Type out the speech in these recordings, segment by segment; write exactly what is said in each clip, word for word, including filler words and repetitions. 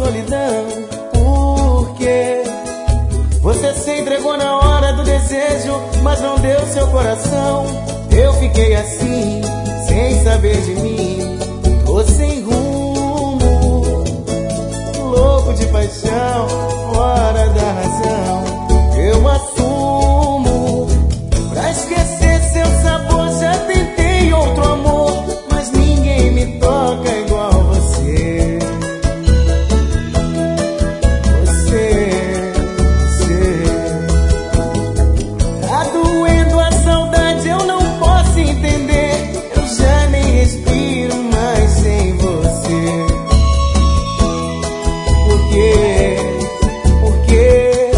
solidão. Por quê? Você se entregou na hora do desejo, mas não deu seu coração. Eu fiquei assim, sem saber de mim. Tô sem rumo, louco de paixão, fora da razão. Eu assumo, pra esquecer seu sabor já tentei outro amor, mas ninguém me toca igual você. Você, você. Tá doendo a saudade, eu não posso entender. Eu já nem respiro mais sem você. Por quê? Por quê?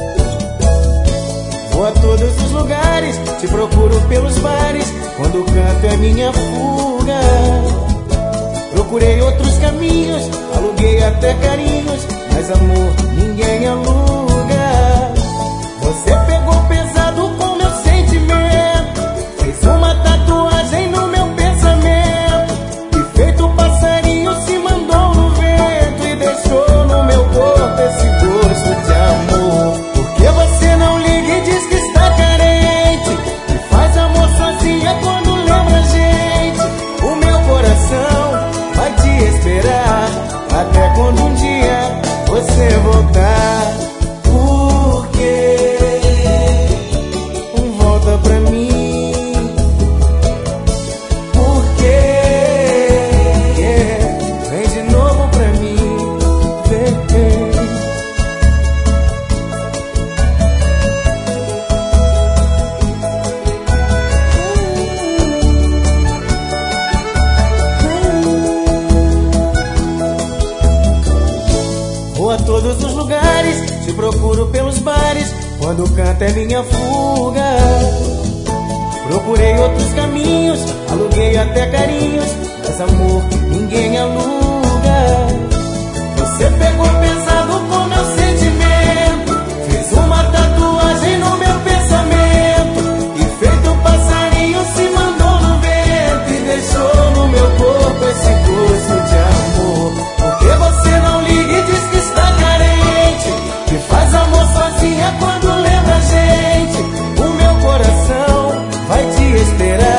Vou a todos os lugares, te procuro pelos bares, quando canto é minha fuga. Procurei outros caminhos, aluguei até carinhos, mas amor ninguém aluga. Você pegou pesado com meu sentimento, fez uma tatuagem no meu pensamento, e feito um passarinho se mandou no vento e deixou no meu corpo esse gosto de amor. Por que você não liga e diz que está carente, e faz amor sozinha quando lembra a gente? O meu coração vai te esperar, até quando um dia você voltar. Por quê? Volta pra mim. Por quê? Vem de novo pra mim. Vem. Vou a todos os lugares, te procuro pelos bares, quando canto é minha fuga. Procurei outros caminhos, aluguei até carinhos, mas amor ninguém aluga. Você pegou pesado com meu sentimento, fez uma tatuagem no meu pensamento, e feito um passarinho se mandou no vento e deixou no meu corpo esse gosto de amor. Por que você não liga e diz que está carente, que faz amor sozinha quando lembra a gente? O meu coração vai te esperar,